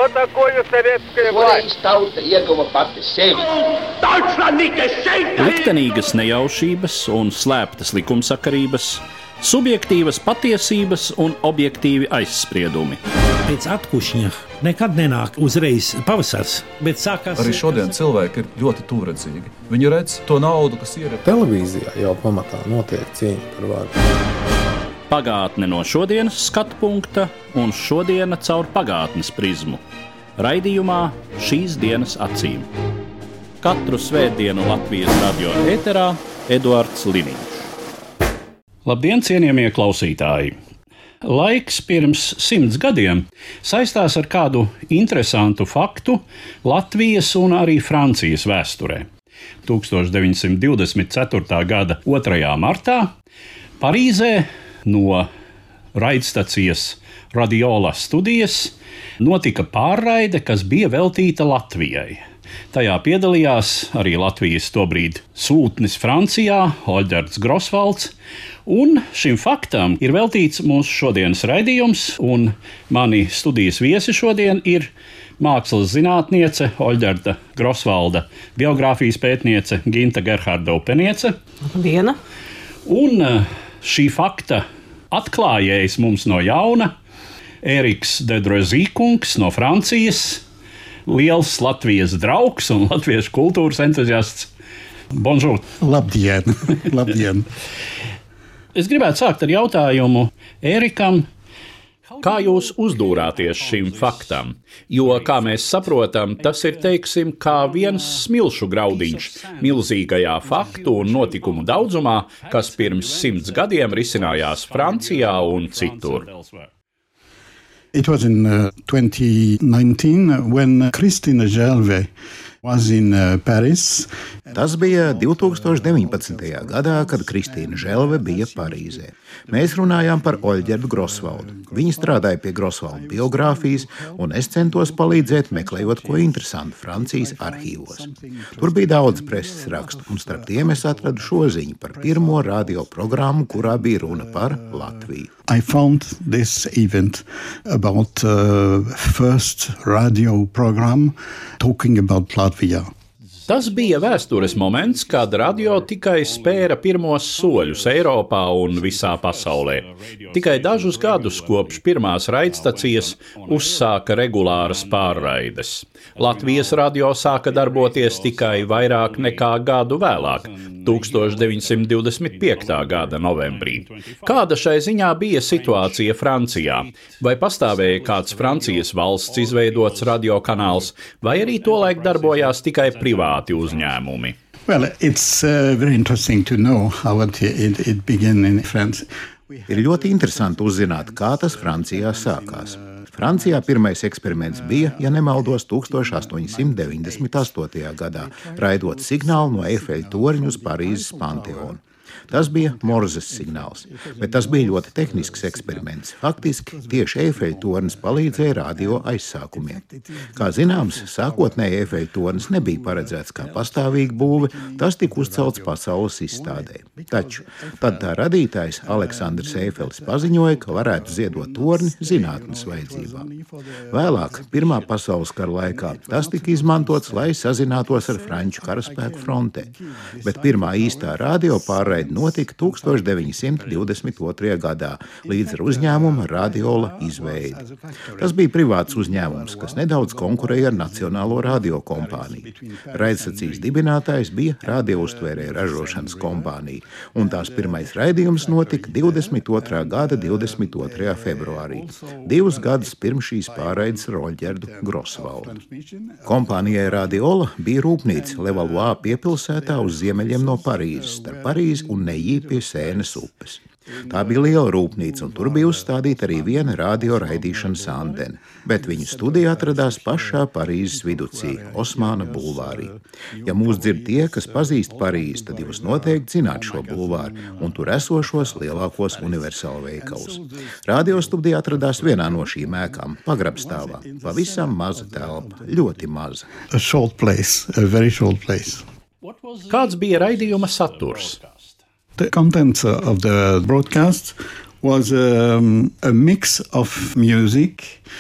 Что такое советская власть? Liktenīgas nejaušības un slēptas likumsakarības, subjektīvas patiesības un objektīvi aizspriedumi. Pēc atkušņa nekad nenāk uzreiz pavasars, bet sākās... Arī šodien cilvēki ir ļoti tuvredzīgi. Viņi redz to naudu, kas ir... Televīzijā jau pamatā notiek cīņa par varu. Pagātne no šodienas skatu punkta un šodiena caur pagātnes prizmu. Raidījumā Šīs dienas acīm. Katru svētdienu Latvijas radio ēterā Eduards Liniņš. Labdien, cienījamie klausītāji! Laiks pirms 100 gadiem saistās ar kādu interesantu faktu Latvijas un arī Francijas vēsturē. 1924. gada 2. martā Parīzē no raidstacijas Radiola studijas notika pārraide, kas bija veltīta Latvijai. Tajā piedalījās arī Latvijas tobrīd sūtnis Francijā, Oļģerts Grosvalds, un šim faktam ir veltīts mūsu šodienas raidījums, un mani studijas viesi šodien ir mākslas zinātniece, Oļģerta Grosvalda biogrāfijas pētniece Ginta Gerharda Upeniece. Diena. Un šī fakta atklājējs mums no jauna Ēriks Dedrozīkungs no Francijas, liels Latvijas draugs un latviešu kultūras entuziasts. Bonjour! Labdien! Labdien! Es gribētu sākt ar jautājumu Ērikam. Kā jūs uzdūrāties šim faktam? Jo, kā mēs saprotam, tas ir, teiksim, kā viens smilšu graudiņš milzīgajā faktu un notikumu daudzumā, kas pirms 100 gadiem risinājās Francijā un citur. It was in 2019 when Christine Gelve was in Paris. Tas bija 2019. gadā, kad Kristīna Želve bija Parīzē. Mēs runājām par Oļģertu Grosvaldu. Viņa strādāja pie Grosvalda biogrāfijas, un es centos palīdzēt meklējot ko interesantu Francijas arhīvos. Tur bija daudz preses rakstu, un starp tiem es atradu šo ziņu par pirmo radioprogrammu, kurā bija runa par Latviju. I found this event about first radio program talking about Latvia. Tas bija vēstures moments, kad radio tikai spēra pirmos soļus Eiropā un visā pasaulē. Tikai dažus gadus kopš pirmās raidstacijas uzsāka regulāras pārraides. Latvijas radio sāka darboties tikai vairāk nekā gadu vēlāk, 1925. gada novembrī. Kāda šai ziņā bija situācija Francijā? Vai pastāvēja kāds Francijas valsts izveidots radiokanāls, vai arī tolaik darbojās tikai privāti uzņēmumi? Well, it's very interesting to know how it began in France. Ir ļoti interesanti uzzināt, kā tas Francijā sākās. Francijā pirmais eksperiments bija, ja nemaldos, 1898. gadā, raidot signālu no Eifeļa torņa uz Parīzes Panteonu. Tas bija Morzes signāls, bet tas bija ļoti tehnisks eksperiments. Faktiski tieši Eifeļa tornis palīdzēja radio aizsākumiem. Kā zināms, sākotnēji Eifeļa tornis nebija paredzēts kā pastāvīga būve, tas tika uzcelts pasaules izstādē. Taču tad tā radītājs Aleksandrs Eifelis paziņoja, ka varētu ziedot torni zinātnes vajadzībām. Vēlāk, Pirmā pasaules kara laikā, tas tika izmantots, lai sazinātos ar Franču karaspēku frontē, bet pirmā īstā radio pārraide notika 1922. gadā līdz ar uzņēmuma Radiola izveidi. Tas bija privāts uzņēmums, kas nedaudz konkurēja ar Nacionālo radiokompāniju. Raidstacijas dibinātājs bija radiouztvērēju ražošanas kompānija, un tās pirmais raidījums notika 22. gada 22. februārī, 2 gadus pirms šīs pārraides ar Oļģertu Grosvaldu. Kompānijai Radiola bija rūpnīca Levallois piepilsētā uz ziemeļiem no Parīzes, starp Parīzi un Nejī pie Sēnes upes. Tā bija liela rūpnīca, un tur bija uzstādīta arī viena radio raidīšanas antene, bet viņu studija atradās pašā Parīzes viducī, Osmāna bulvārī. Ja mūs dzird tie, kas pazīst Parīzi, tad jūs noteikti zināt šo bulvāru un tur esošos lielākos universālu veikalus. Radiostudija atradās vienā no šīm ēkām, pagrabstāvā, pavisam maza telpa, ļoti maza. A short place, a very short place. Kāds bija raidījuma saturs? The content of the broadcast was a mix of music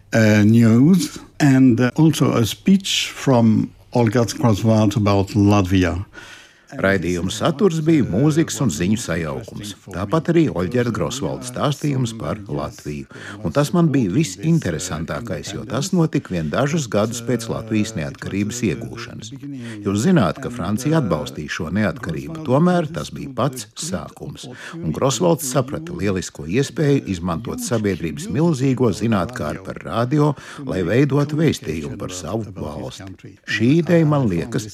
news and also a speech from Olģerts Grosvalds about Latvia. Raidījuma saturs bija mūzikas un ziņu sajaukums, tāpat arī Olģerta Grosvalda stāstījums par Latviju. Un tas man bija visinteresantākais, jo tas notika vien dažus gadus pēc Latvijas neatkarības iegūšanas. Jūs zināt, ka Francija atbalstīja šo neatkarību, tomēr tas bija pats sākums. Un Grosvalds saprata lielisko iespēju izmantot sabiedrības milzīgo zinātkāru par radio, lai veidotu vēstījumu par savu valsti. Šī ideja man liekas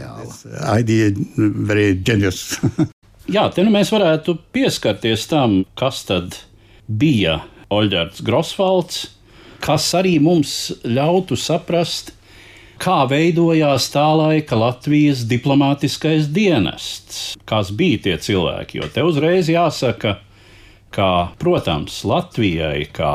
ģeniāla. Very genius. Jā, te mēs varētu pieskarties tam, kas tad bija Olģerts Grosvalds, kas arī mums ļautu saprast, kā veidojās tā laika Latvijas diplomātiskais dienests, kas bija tie cilvēki. Jo te uzreiz jāsaka, ka, protams, Latvijai kā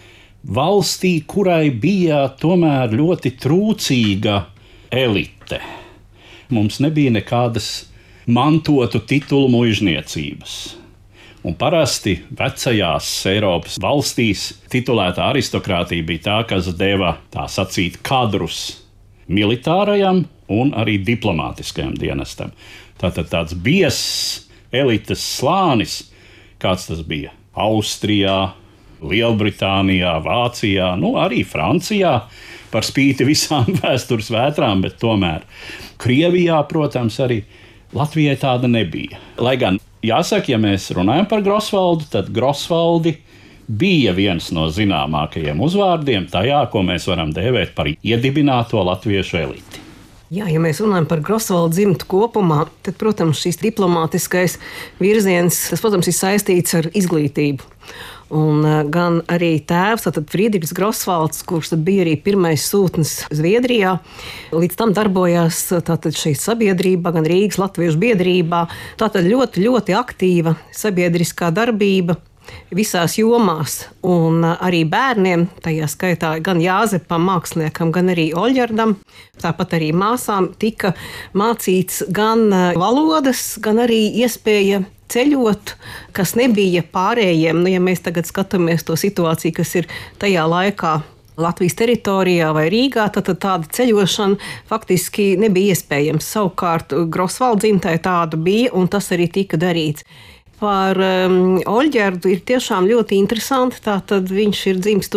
valstī, kurai bija tomēr ļoti trūcīga elite. Mums nebija nekādas mantotu titulu muižniecības. Un parasti vecajās Eiropas valstīs titulētā aristokrātija bija tā, kas deva tā sacīt kadrus militārajam un arī diplomātiskajam dienestam. Tātad tāds biezs elites slānis, kāds tas bija Austrijā, Lielbritānijā, Vācijā, arī Francijā, par spīti visām vēstures vētrām, bet tomēr Krievijā, protams, arī Latvijai tāda nebija. Lai gan, jāsaka, ja mēs runājam par Grosvaldu, tad Grosvaldi bija viens no zināmākajiem uzvārdiem tajā, ko mēs varam dēvēt par iedibināto latviešu eliti. Jā, ja mēs runājam par Grosvaldu dzimtu kopumā, tad, protams, šis diplomātiskais virziens, tas, protams, ir saistīts ar izglītību. Un gan arī tēvs, tātad Friedrichs Grosvalds, kurš tad bija arī pirmais sūtnis Zviedrijā, līdz tam darbojās tātad šī sabiedrība, gan Rīgas latviešu biedrībā. Tātad ļoti, ļoti aktīva sabiedriskā darbība visās jomās. Un arī bērniem, tajā skaitā gan Jāzepam, māksliniekam, gan arī Olģerdam, tāpat arī māsām tika mācīts gan valodas, gan arī iespēja ceļot, kas nebija pārējiem. Ja mēs tagad skatāmies to situāciju, kas ir tajā laikā Latvijas teritorijā vai Rīgā, tad tāda ceļošana faktiski nebija iespējams. Savukārt Grosvalda dzimtai tāda bija, un tas arī tika darīts. Par Olģerdu ir tiešām ļoti interesanti. Tātad viņš ir dzimis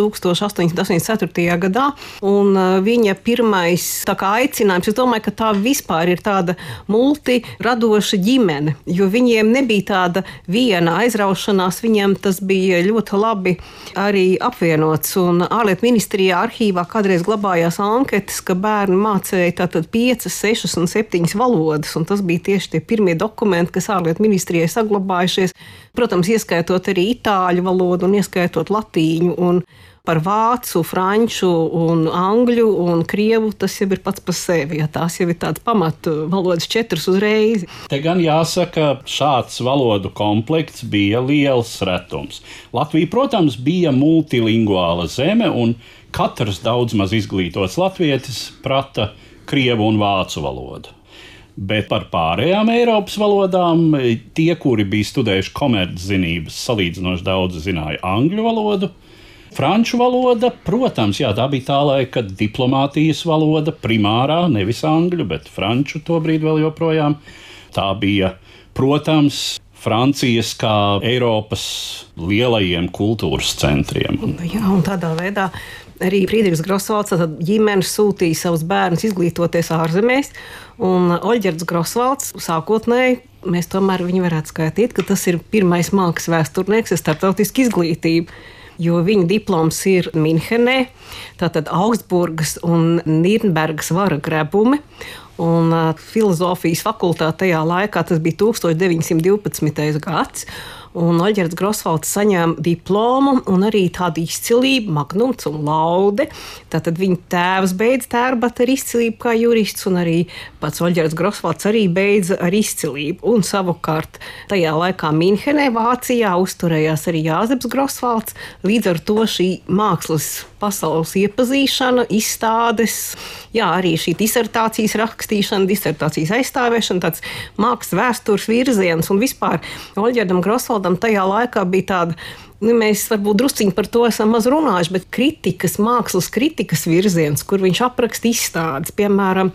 1884. gadā, un viņa pirmais aicinājums, es domāju, ka tā vispār ir tāda multiradoša ģimene, jo viņiem nebija tāda viena aizraušanās, viņiem tas bija ļoti labi arī apvienots. Un ārlietu ministrijā arhīvā kādreiz glabājās anketas, ka bērni mācēja tātad 5, 6 un 7 valodas, un tas bija tieši tie pirmie dokumenti, kas ārlietu ministrijai saglabāja. Protams, ieskaitot arī itāļu valodu un ieskaitot latīņu, un par vācu, franču un angļu un krievu tas jau ir pats par sevi, ja tās jau ir tāds pamatu valodas 4 uzreiz. Te gan jāsaka, šāds valodu komplekts bija liels retums. Latvija, protams, bija multilingvāla zeme, un katrs daudz maz izglītots latvietis prata krievu un vācu valodu. Bet par pārējām Eiropas valodām tie, kuri bija studējuši komerczinības, salīdzinoši daudz zināja angļu valodu. Franču valoda, protams, jā, tā bija tā laika diplomātijas valoda, primārā, nevis angļu, bet franču tobrīd vēl joprojām. Tā bija, protams, Francijas kā Eiropas lielajiem kultūras centriem. Jā, un tādā veidā arī Friedrichs Grosvalds ģimene sūtīja savus bērnus izglītoties ārzemēs, un Olģerts Grosvalds sākotnēji mēs tomēr viņu varētu skaitīt, ka tas ir pirmais mākslas vēsturnieks ar starptautisku izglītību, jo viņa diploms ir Minhenē, tātad Augsburgas un Nirnbergas vara grebumi, un filozofijas fakultāte tajā laikā tas bija 1912. gads. Un Olģerts Grosvalds saņēma diplomu un arī tādu izcilību, magnums un laude. Tātad viņa tēvs beidza tērbata ar izcilību kā jurists, un arī pats Olģerts Grosvalds arī beidza ar izcilību. Un savukārt tajā laikā Minhenē, Vācijā, uzturējās arī Jāzeps Grosvalds. Līdz ar to šī mākslas pasaules iepazīšana, izstādes, jā, arī šī disertācijas rakstīšana, disertācijas aizstāvēšana, tāds mākslas vēstures virziens, un vispār Olģerdam Grosvaldam tajā laikā bija tāda Mēs varbūt drusciņi par to esam maz runājuši, bet mākslas kritikas virziens, kur viņš apraksta izstādes, piemēram,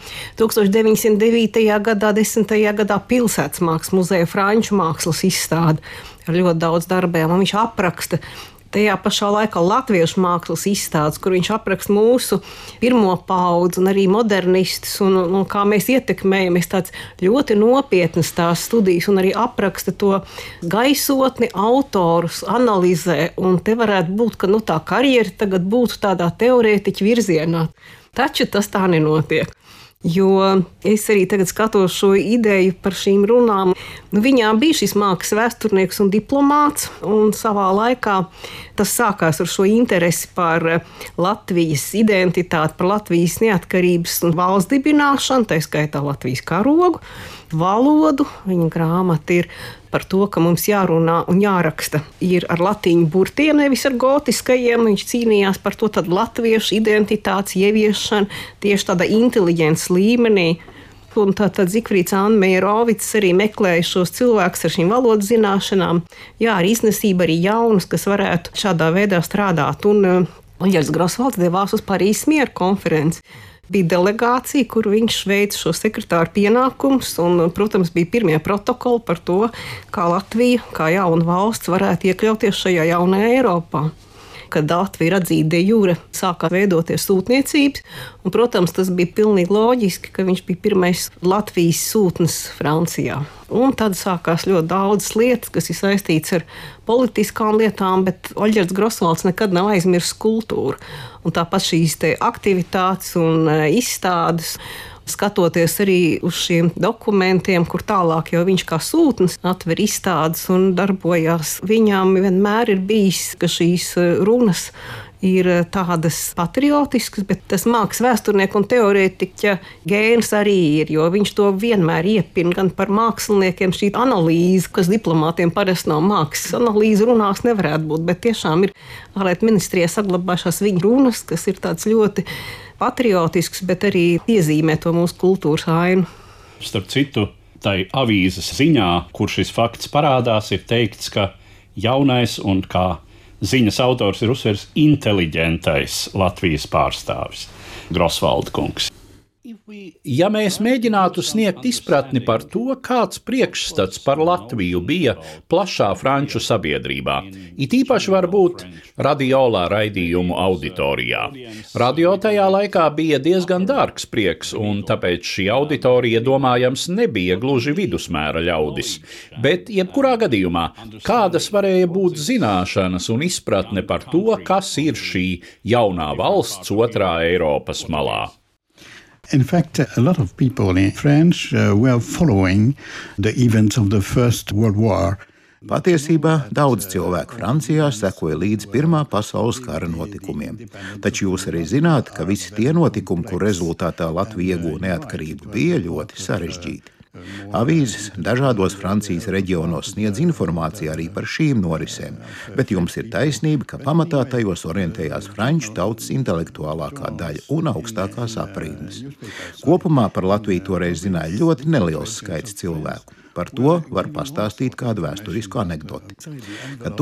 1909. gadā, 10. gadā Pilsētas mākslas muzeja franču mākslas izstāde ar ļoti daudz darbiem, un viņš apraksta tajā pašā laikā latviešu mākslas izstādes, kur viņš apraksta mūsu pirmo paudzi un arī modernistus un kā mēs ietekmējamies tāds ļoti nopietnas tās studijas un arī apraksta to gaisotni, autorus, analizē. Un te varētu būt, ka tā karjera tagad būtu tādā teorētiķa virzienā. Taču tas tā nenotiek. Jo es arī tagad skatos šo ideju par šīm runām. Viņā bija šis mākslas vēsturnieks un diplomāts, un savā laikā tas sākās ar šo interesi par Latvijas identitāti, par Latvijas neatkarības un valsts dibināšanu, tā skaitā Latvijas karogu, valodu. Viņa grāmata ir par to, ka mums jārunā un jāraksta ir ar latīņu burtiem, nevis ar gotiskajiem. Viņš cīnījās par to tad latviešu identitātes ieviešanu tieši tādā inteliģences līmenī. Un tātad Zigfrīds Anmeirovics arī meklēja šos cilvēkus ar šīm valodas zināšanām. Jā, ar iznesību arī jaunus, kas varētu šādā veidā strādāt. Un Oļģers Grosvalds devās uz Parīzes miera konferenci. Bija delegācija, kur viņš veica šo sekretāru pienākumus, un, protams, bija pirmie protokoli par to, kā Latvija, kā jauna valsts, varētu iekļauties šajā jaunajā Eiropā. Kad Latvija atzīta de jure, sākās veidoties sūtniecības, un, protams, tas bija pilnīgi loģiski, ka viņš bija pirmais Latvijas sūtnis Francijā. Un tad sākās ļoti daudzas lietas, kas ir saistītas ar politiskām lietām, bet Oļģers Grosvalds nekad nav aizmirsis kultūru. Un tāpat šīs aktivitātes un izstādes, skatoties arī uz šiem dokumentiem, kur tālāk jau viņš kā sūtnis atver izstādes un darbojās. Viņām vienmēr ir bijis, ka šīs runas ir tādas patriotiskas, bet tas mākslas vēsturnieka un teorētiķa gēns arī ir, jo viņš to vienmēr iepina gan par māksliniekiem. Šī analīze, kas diplomātiem parasti nav mākslas analīze, runās nevarētu būt, bet tiešām ir ārlietu ministrijā saglabājušās viņa runas, kas ir tāds ļoti patriotisks, bet arī iezīmē to mūsu kultūras ainu. Starp citu, tai avīzes ziņā, kur šis fakts parādās, ir teikts, ka jaunais un kā ziņas autors ir uzsvers inteliģentais Latvijas pārstāvis Grosvalda kungs. Ja mēs mēģinātu sniegt izpratni par to, kāds priekšstats par Latviju bija plašā franču sabiedrībā, it īpaši varbūt radiolā raidījumu auditorijā. Radio tajā laikā bija diezgan dārgs prieks, un tāpēc šī auditorija, domājams, nebija gluži vidusmēra ļaudis. Bet, jebkurā gadījumā, kādas varēja būt zināšanas un izpratne par to, kas ir šī jaunā valsts otrā Eiropas malā? In fact, a lot of people in France were following the events of the First World War. Patiesībā daudz cilvēku Francijā sekoja līdz Pirmā pasaules kara notikumiem. Taču jūs arī zināt, ka visi tie notikumi, kur rezultātā Latvija iegūta neatkarību, bija ļoti sarežģīti. Avīzes dažādos Francijas reģionos sniedz informāciju arī par šīm norisēm, bet jums ir taisnība, ka pamatā tajos orientējās franču tautas intelektuālākā daļa un augstākās aprindas. Kopumā par Latviju toreiz zināja ļoti neliels skaits cilvēku. Par to var pastāstīt kādu vēsturisku anekdoti. Kad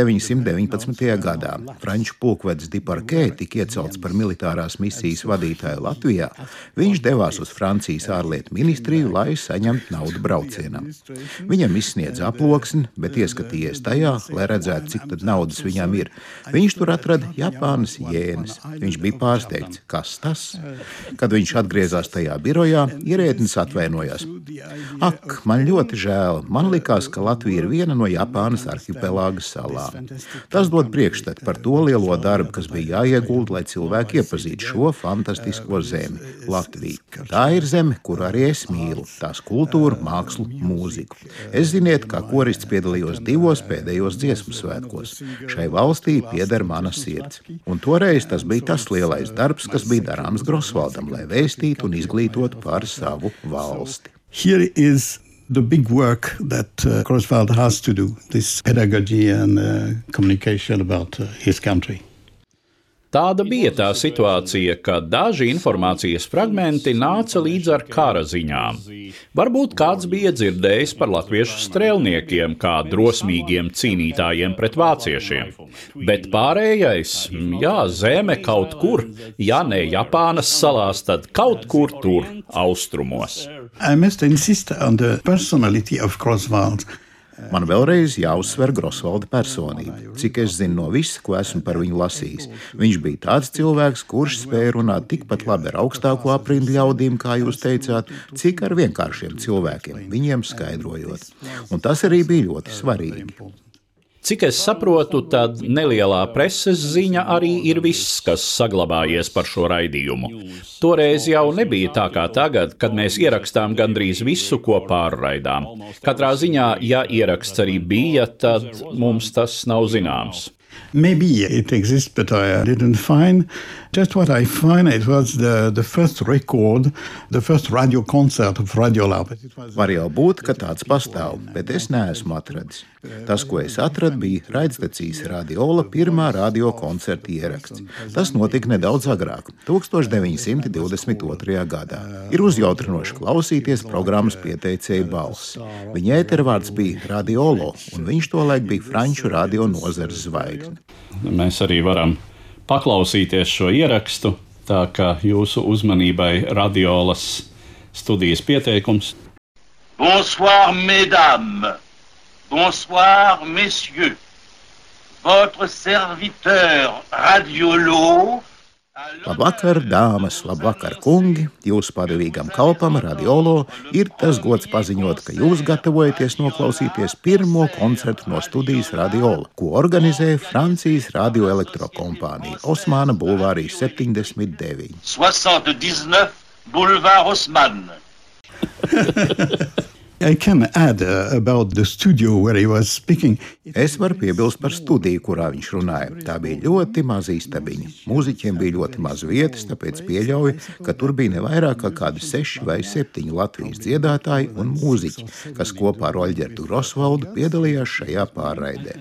1919. gadā franču pulkvedis Duparquē tika iecelts par militārās misijas vadītāju Latvijā, viņš devās uz Francijas ārlietu ministriju, lai saņemtu naudu braucienam. Viņam izsniedz aploksni, bet ieskatījies tajā, lai redzētu, cik tad naudas viņam ir. Viņš tur atrada Japānas jēnas. Viņš bija pārsteigts, kas tas? Kad viņš atgriezās tajā birojā, ierēdnis atvainojās. Ak, man ļoti žēl. Man likās, ka Latvija ir viena no Japānas arhipelāga salām. Tas dod priekšstatu par to lielo darbu, kas bija jāiegulda, lai cilvēki iepazītu šo fantastisko zemi, Latviju. Tā ir zeme, kuru arī es mīlu, tās kultūru, mākslu, mūziku. Es ziniet, kā korists piedalījos 2 pēdējos dziesmu svētkos. Šai valstī pieder mana sirds. Un toreiz tas bija tas lielais darbs, kas bija darāms Grosvaldam, lai vēstītu un izglītotu par savu valsti. Here is the big work that Groswald has to do, this pedagogy and communication about his country. Tāda bija tā situācija, ka daži informācijas fragmenti nāca līdz ar kara ziņām. Varbūt kāds bija dzirdējis par latviešu strēlniekiem kā drosmīgiem cīnītājiem pret vāciešiem. Bet pārējais, zeme kaut kur, ja ne Japānas salās, tad kaut kur tur, austrumos. I must insist on the personality of Groswald. Man vēlreiz jāuzsver Grosvalda personība. Cik es zinu no visa, ko esmu par viņu lasījis. Viņš bija tāds cilvēks, kurš spēja runāt tikpat labi ar augstāko aprindu ļaudīm, kā jūs teicāt, cik ar vienkāršiem cilvēkiem, viņiem skaidrojot. Un tas arī bija ļoti svarīgi. Cik es saprotu, tad nelielā preses ziņa arī ir viss, kas saglabājies par šo raidījumu. Toreiz jau nebija tā kā tagad, kad mēs ierakstām gandrīz visu, ko pārraidām. Katrā ziņā, ja ieraksts arī bija, tad mums tas nav zināms. Maybe it exists, but I didn't find. Just what I find, it was the first record, the first radio concert of Radiolab. Var jau būt, ka tāds pastāv, bet es neesmu atradis. Tas, ko es atradu, bija raidstacijas Radiola pirmā radiokoncerta ieraksts. Tas notika nedaudz agrāk, 1922. gadā. Ir uzjautrinoši klausīties programmas pieteicēja balss. Viņa ētervārds bija Radiolo, un viņš tolaik bija franču radio nozares zvaigzne. Mēs arī varam paklausīties šo ierakstu, tā kā jūsu uzmanībai Radiolas studijas pieteikums. Bonsoir, mesdames. Bonsoir, messieurs. Votre serviteur Radiolo. Labvakar, dāmas, labvakar, kungi! Jūsu padevīgam kalpam Radiolo ir tas gods paziņot, ka jūs gatavojaties noklausīties pirmo koncertu no studijas Radiola, ko organizē Francijas radioelektrokompānija Osmana bulvārī 79. 79 Boulevard Haussmann. I can add about the studio where he was speaking. Es varu piebilst par studiju, kurā viņš runāja. Tā bija ļoti maza istabiņa. Mūziķiem bija ļoti maz vietas, tāpēc pieļauju, ka tur bija ne vairāk kā kādi 6 vai 7 Latvijas dziedātāji un mūziķi, kas kopā ar Oļģertu Grosvaldu piedalījās šajā pārraidē.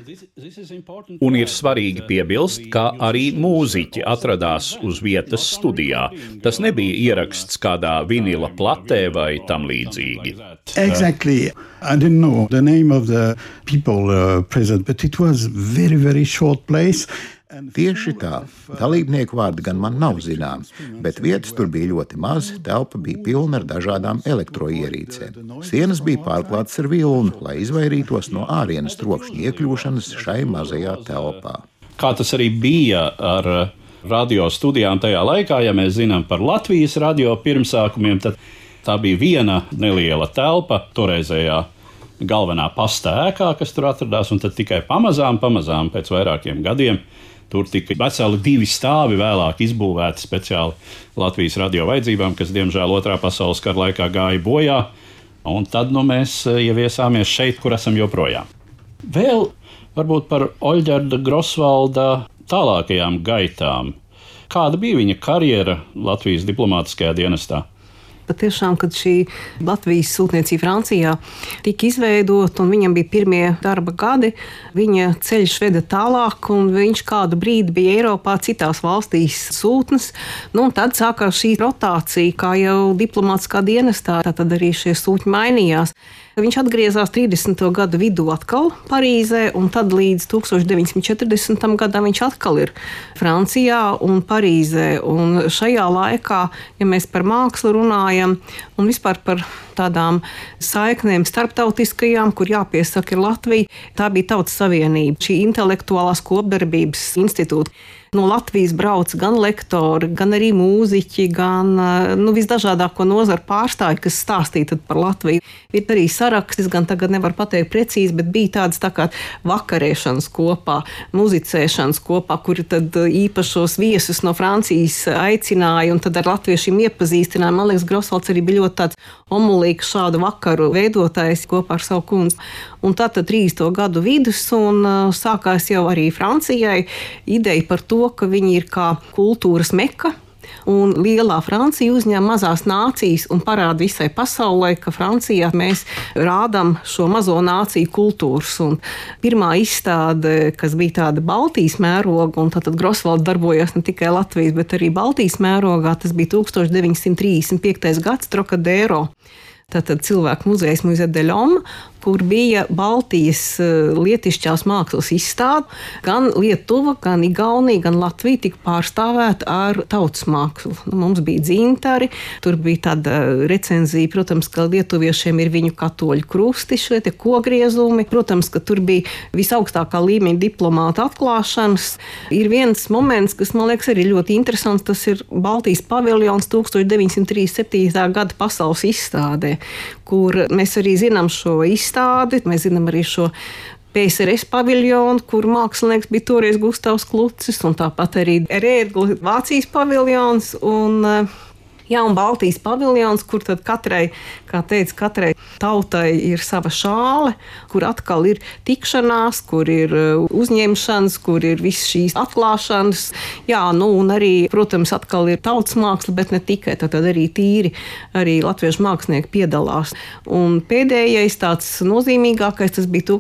Un ir svarīgi piebilst, ka arī mūziķi atradās uz vietas studijā. Tas nebija ieraksts kādā vinila platē vai tam līdzīgi. Exactly. I didn't know the name of the people present, but it was very, very short place. Tieši tā. Dalībnieku vārdi gan man nav zināms, bet vietas tur bija ļoti maz, telpa bija pilna ar dažādām elektroierīcēm. Sienas bija pārklātas ar vilnu, lai izvairītos no ārienes trokšņa iekļūšanas šai mazajā telpā. Kā tas arī bija ar radio studijām tajā laikā, ja mēs zinām par Latvijas radio pirmsākumiem, tad tā bija viena neliela telpa, toreizējā galvenā pasta ēkā, kas tur atradās, un tad tikai pamazām pēc vairākiem gadiem tur tika veseli 2 stāvi vēlāk izbūvēti speciāli Latvijas radio vajadzībām, kas, diemžēl, Otrā pasaules kara laikā gāja bojā, un tad mēs ieviesāmies šeit, kur esam joprojām. Vēl varbūt par Oļģerta Grosvalda tālākajām gaitām. Kāda bija viņa karjera Latvijas diplomātiskajā dienestā? Patiešām, kad šī Latvijas sūtniecība Francijā tika izveidota un viņam bija pirmie darba gadi, viņa ceļš veda tālāk un viņš kādu brīdi bija Eiropā citās valstīs sūtnis. Un tad sākās šī rotācija, kā jau diplomātiskā dienestā, tad arī šie sūtņi mainījās. Viņš atgriezās 30. gadu vidū atkal Parīzē, un tad līdz 1940. gadam viņš atkal ir Francijā un Parīzē. Un šajā laikā, ja mēs par mākslu runājam un vispār par tādām saiknēm starptautiskajām, kur jāpiesaka ir Latvija, tā bija Tautas Savienība, šī intelektuālās kopdarbības institūta. No Latvijas brauc gan lektori, gan arī mūziķi, gan visdažādāko nozaru pārstāvji, kas stāstīja par Latviju. Ir arī sarakstis, gan tagad nevar pateikt precīzi, bet bija tādas tā kā vakarēšanas kopā, muzicēšanas kopā, kuri tad īpašos viesus no Francijas aicināja un tad ar latviešiem iepazīstināja. Man liekas, Grosvalds arī bija ļoti tāds omulīgs šādu vakaru veidotājs kopā ar savu kundzi. Un tātad 30. gadu vidus un sākās jau arī Francijai ideja par to, ka viņi ir kā kultūras meka Un lielā Francija uzņem mazās nācijas un parāda visai pasaulē, ka Francijā mēs rādām šo mazo nāciju kultūras. Un pirmā izstāde, kas bija tāda Baltijas mēroga, un tad Grosvalda darbojās ne tikai Latvijas, bet arī Baltijas mērogā, tas bija 1935. gads Trocadero. Tātad cilvēku muzejs Musée de l'Homme, kur bija Baltijas lietišķās mākslas izstāde. Gan Lietuva, gan Igaunija, gan Latvija tika pārstāvēta ar tautas mākslu. Mums bija dzintari, tur bija tāda recenzija, protams, ka lietuviešiem ir viņu katoļu krusti, šie tie kogriezumi. Protams, ka tur bija visaugstākā līmeņa diplomāta atklāšanas. Ir viens moments, kas man liekas arī ļoti interesants, tas ir Baltijas paviljons 1937. gada pasaules izstādē, kur mēs arī zinām šo izstādi. Mēs zinām arī šo PSRS paviljonu, kur mākslinieks bija toreiz Gustavs Klucis, un tāpat arī Rēgla Vācijas paviljons un Baltijas paviljons, kur tad katrai tautai ir sava šāle, kur atkal ir tikšanās, kur ir uzņemšanas, kur ir viss šīs atklāšanas. Un arī, protams, atkal ir tautas māksla, bet ne tikai, tad arī tīri arī latviešu mākslinieki piedalās. Un pēdējais tāds nozīmīgākais, tas bija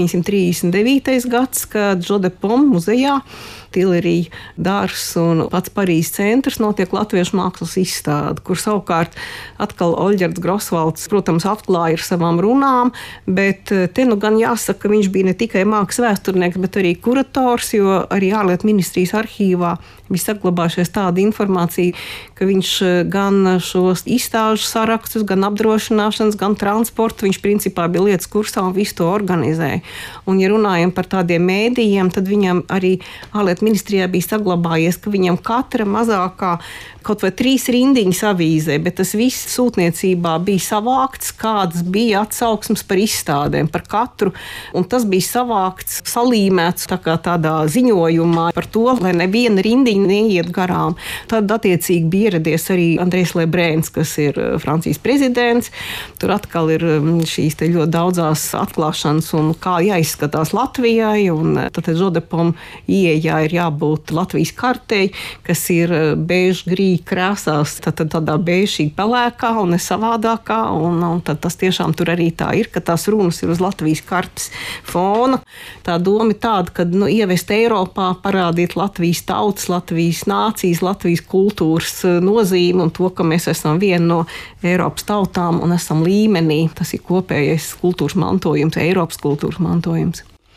1939. gads, kad Jodepom muzejā Tilerija dārs un pats Parīzes centrs notiek latviešu mākslas izstāde, kur savukārt atkal Oļģerts Grosvalds, protams, atklāja ar savām runām, bet te gan jāsaka, ka viņš bija ne tikai mākslas vēsturnieks, bet arī kurators, jo arī ārlietu ministrijas arhīvā bija saglabājušies tāda informācija, ka viņš gan šos izstāžu sarakstus, gan apdrošināšanas, gan transportu, viņš principā bija lietas kursā un visu to organizēja. Un, ja runājam par tādiem mēdījiem, tad viņam arī ārlietu ministrijā bija saglabājies, ka viņam katra mazākā kaut vai 3 rindiņas avīzē, bet tas viss sūtniecībā bija savākts, kādas bija atsauksmes par izstādēm, par katru, un tas bija savākts, salīmēts tādā ziņojumā par to, lai neviena rindiņa neiet garām. Tad attiecīgi bija ieradies arī Andrejs Lebrēns, kas ir Francijas prezidents. Tur atkal ir šīs te ļoti daudzās atklāšanas un kā jāizskatās Latvijai, un tad Jodepom ieejā ir jābūt Latvijas kartei, kas ir beige grī krāsās, tad tādā beižīgi pelēkā un ne savādākā, un tad tas tiešām tur arī tā ir, ka tās runas ir uz Latvijas kartes fona. Tā doma ir tāda, ka ievest Eiropā, parādīt Latvijas tautas, Latvijas nācijas, Latvijas kultūras nozīmi un to, ka mēs esam viena no Eiropas tautām un esam līmenī. Tas ir kopējais kultūras mantojums, Eiropas kultūras mantojums.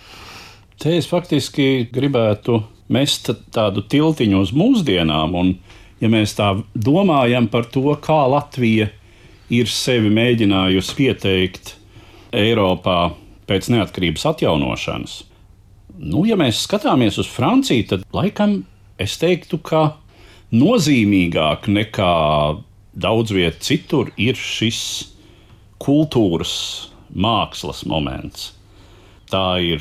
Te es faktiski gribētu mest tādu tiltiņu uz mūsdienām, un ja mēs tā domājam par to, kā Latvija ir sevi mēģinājusi pieteikt Eiropā pēc neatkarības atjaunošanas, ja mēs skatāmies uz Franciju, tad laikam es teiktu, ka nozīmīgāk nekā daudz viet citur ir šis kultūras mākslas moments. Tā ir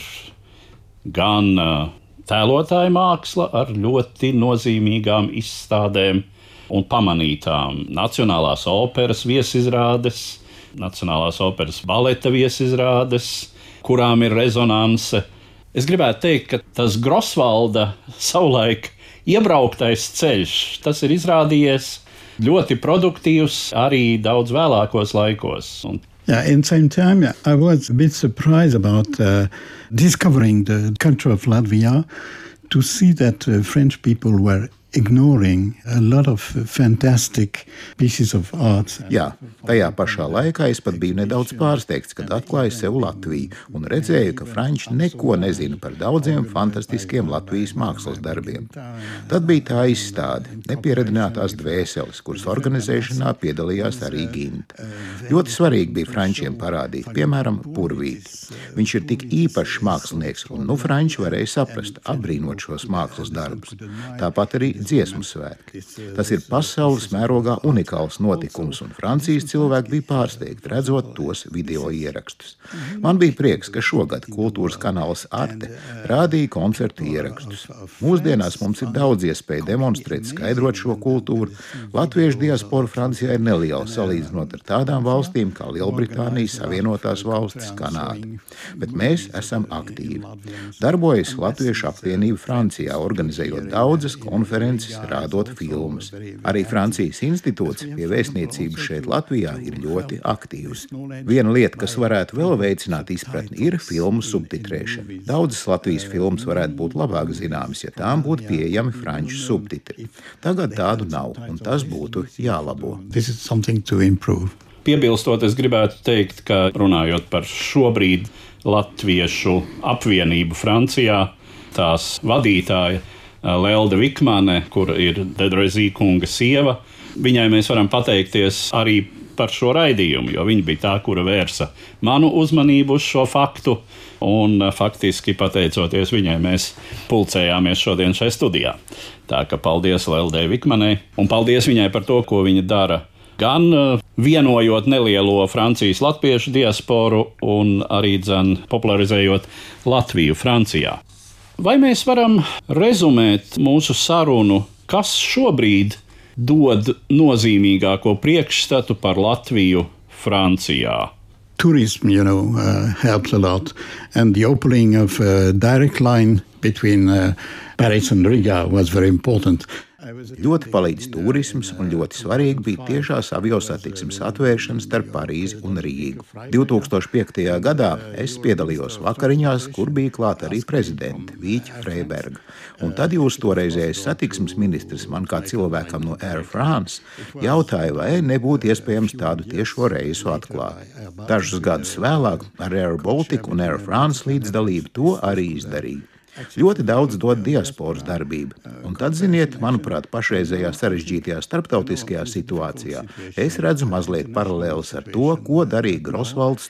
gan tēlotāja māksla ar ļoti nozīmīgām izstādēm un pamanītām Nacionālās operas viesizrādes, Nacionālās operas baleta viesizrādes, kurām ir rezonanse. Es gribētu teikt, ka tas Grosvalda savulaik iebrauktais ceļš, tas ir izrādījies ļoti produktīvs arī daudz vēlākos laikos. In the same time, I was a bit surprised about discovering the culture of Latvia, to see that French people were ignoring a lot of fantastic pieces of art. Jā, tajā pašā laikā es pat biju nedaudz pārsteigts, kad atklāju sev Latviju un redzēju, ka franči neko nezina par daudziem fantastiskiem Latvijas mākslas darbiem. Tad bija tā izstāde Nepieradinātās dvēseles, kuras organizēšanā piedalījās arī Ginta. Ļoti svarīgi bija frančiem parādīt, piemēram, Purvīti. Viņš ir tik īpašs mākslinieks, un franči varēja saprast, apbrīnot šos mākslas darbus. Tāpat arī dziesmu svētki. Tas ir pasaules mērogā unikāls notikums, un Francijas cilvēki bija pārsteigti, redzot tos video ierakstus. Man bija prieks, ka šogad kultūras kanāls Arte rādīja koncertu ierakstus. Mūsdienās mums ir daudz iespēju demonstrēt, skaidrot šo kultūru. Latviešu diaspora Francijā ir neliela salīdzinot ar tādām valstīm kā Lielbritānija, Savienotās valstis, Kanāda. Bet mēs esam aktīvi. Darbojas Latviešu apvienība Francijā, organizējot daudzas konferences konkurences, rādot filmas. Arī Francijas institūts pie vēstniecības šeit Latvijā ir ļoti aktīvs. Viena lieta, kas varētu vēl veicināt izpratni, ir filmu subtitrēšana. Daudzas Latvijas filmas varētu būt labāk zināmas, ja tām būtu pieejami franču subtitri. Tagad tādu nav, un tas būtu jālabo. Piebilstot, es gribētu teikt, ka runājot par šobrīd Latviešu apvienību Francijā, tās vadītāja Lelde Vikmane, kur ir Dedrezī kunga sieva, viņai mēs varam pateikties arī par šo raidījumu, jo viņa bija tā, kura vērsa manu uzmanību uz šo faktu, un faktiski pateicoties viņai mēs pulcējāmies šodien šai studijā. Tā ka paldies Leldei Vikmanei, un paldies viņai par to, ko viņa dara, gan vienojot nelielo Francijas latviešu diasporu un arī popularizējot Latviju Francijā. Vai mēs varam rezumēt mūsu sarunu, kas šobrīd dod nozīmīgāko priekšstatu par Latviju Francijā? Tourism, helps a lot, and the opening of a direct line between Paris and Riga was very important. Ļoti palīdz turisms un ļoti svarīgi bija tiešās aviosatiksmes atvēršana starp Parīzi un Rīgu. 2005. gadā es piedalījos vakariņās, kur bija klāt arī prezidente Vīķa Freiberga. Un tad jūs toreizējais satiksmes ministrs man kā cilvēkam no Air France jautāja, vai nebūtu iespējams tādu tiešo reisu atklāt. Dažus gadus vēlāk ar Air Baltica un Air France līdzdalību to arī izdarīja. Ļoti daudz dod diasporas darbība. Un tad, ziniet, manuprāt, pašreizējā sarežģītajā starptautiskajā situācijā es redzu mazliet paralēlis ar to, ko darīja Grosvalds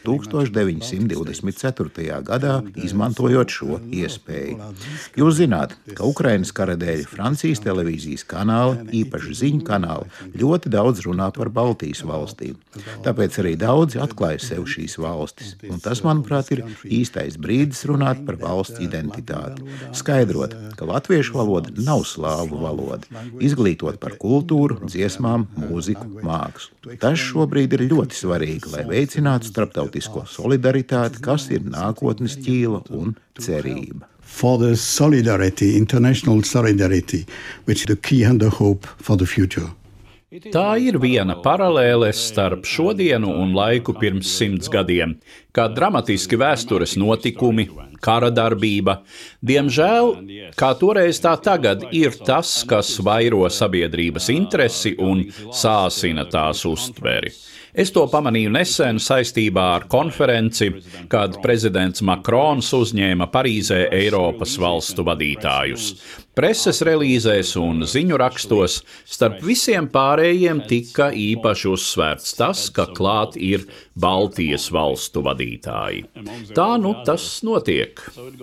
1924. gadā, izmantojot šo iespēju. Jūs zināt, ka Ukrainas kara dēļ Francijas televīzijas kanāli, īpaši ziņu kanāli, ļoti daudz runā par Baltijas valstīm. Tāpēc arī daudzi atklāja sev šīs valstis. Un tas, manuprāt, ir īstais brīdis runāt par valsts identitāti. Skaidrot, ka latviešu valoda nav slāvu valoda, izglītot par kultūru, dziesmām, mūziku, mākslu. Tas šobrīd ir ļoti svarīgi, lai veicinātu starptautisko solidaritāti, kas ir nākotnes ķīla un cerība. For the solidarity, international solidarity, which is the key and the hope for the future. Tā ir viena paralēle starp šodienu un laiku pirms 100 gadiem, kā dramatiski vēstures notikumi, kara darbība. Diemžēl, kā toreiz tā tagad, ir tas, kas vairo sabiedrības interesi un sāsina tās uztveri. Es to pamanīju nesen saistībā ar konferenci, kad prezidents Makrons uzņēma Parīzē Eiropas valstu vadītājus. Preses relīzēs un ziņu rakstos starp visiem pārējiem tika īpaši uzsvērts tas, ka klāt ir Baltijas valstu vadītāji. Tā nu tas notiek.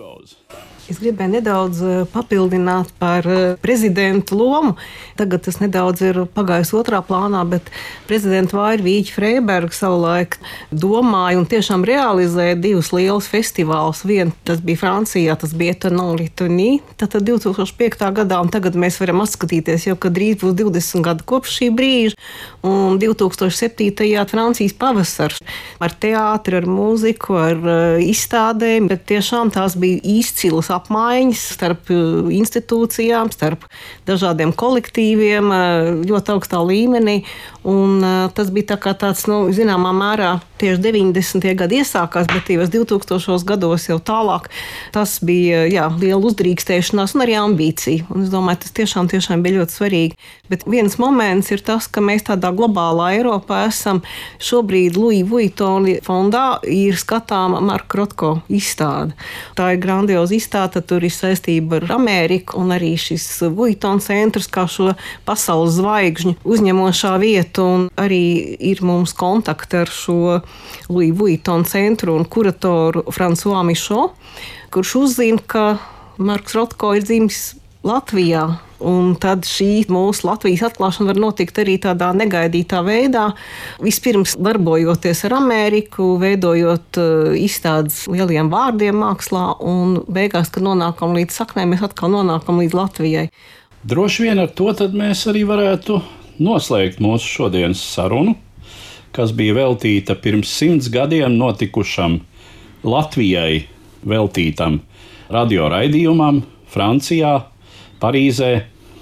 Es gribēju nedaudz papildināt par prezidentu lomu. Tagad tas nedaudz ir pagājis otrā plānā, bet prezidenta Vīķa Freiberga savulaik domāja un tiešām realizēja divus lielus festivālus. Vienu tas bija Francijā, tas bija Etanol Litoni, tātad 2005. gadā, un tagad mēs varam atskatīties jau, kad drīz būs 20 gadu kopš šī brīža, un 2007. Francijas pavasars ar teātri, ar mūziku, ar izstādēm, bet tiešām tās bija izcilas apmaiņas starp institūcijām, starp dažādiem kolektīviem, ļoti augstā līmenī. Un tas bija tāds, zināmā mērā tieši 90. gadi iesākās, bet tajos 2000. gados jau tālāk tas bija liela uzdrīkstēšanās un arī ambīcija. Un es domāju, tas tiešām bija ļoti svarīgi. Bet viens moments ir tas, ka mēs tādā globālā Eiropā esam. Šobrīd Louis Vuitton fondā ir skatāma Marka Rotko izstāde. Tā ir grandioza izstāde, tur ir saistība ar Ameriku un arī šis Vuitton centrs kā šo pasaules zvaigžņu uzņemošā vieta. Un arī ir mums kontakti ar šo Louis Vuitton centru un kuratoru François Michaud, kurš uzzina, ka Marks Rotko ir dzimis Latvijā. Un tad šī mūsu Latvijas atklāšana var notikt arī tādā negaidītā veidā. Vispirms darbojoties ar Ameriku, veidojot izstādes lieliem vārdiem mākslā, un beigās, kad nonākam līdz saknēm, mēs atkal nonākam līdz Latvijai. Droši vien ar to tad mēs arī varētu noslēgt mūsu šodienas sarunu, kas bija veltīta pirms 100 gadiem notikušam Latvijai veltītam radioraidījumam Francijā, Parīzē,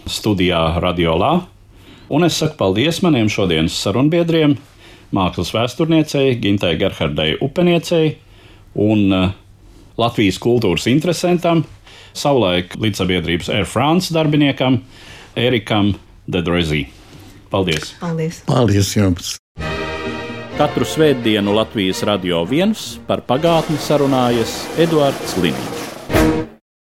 studijā Radio Lā. Un es saku paldies maniem šodienas sarunbiedriem, mākslas vēsturniecei Gintai Gerhardai Upeniecei un Latvijas kultūras interesantam, savulaik līdzsabiedrības Air France darbiniekam Erikam Dedroizī. Paldies! Paldies! Paldies jums! Katru svētdienu Latvijas Radio 1 par pagātni sarunājas Eduards Liniņš.